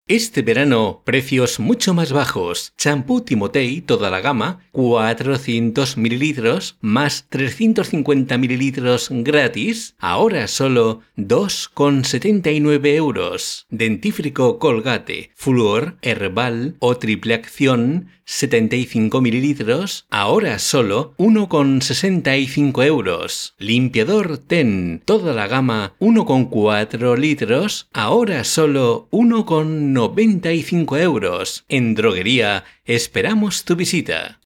Este verano, precios mucho más bajos. Champú Timotei, toda la gama, 400 mililitros, más 350 mililitros gratis, ahora solo 2,79 euros. Dentífrico Colgate, Fluor, Herbal o Triple Acción, 75 mililitros, ahora solo 1,65 euros. Limpiador Ten, toda la gama, 1,4 litros, ahora solo 1,95 euros. En Droguería esperamos tu visita.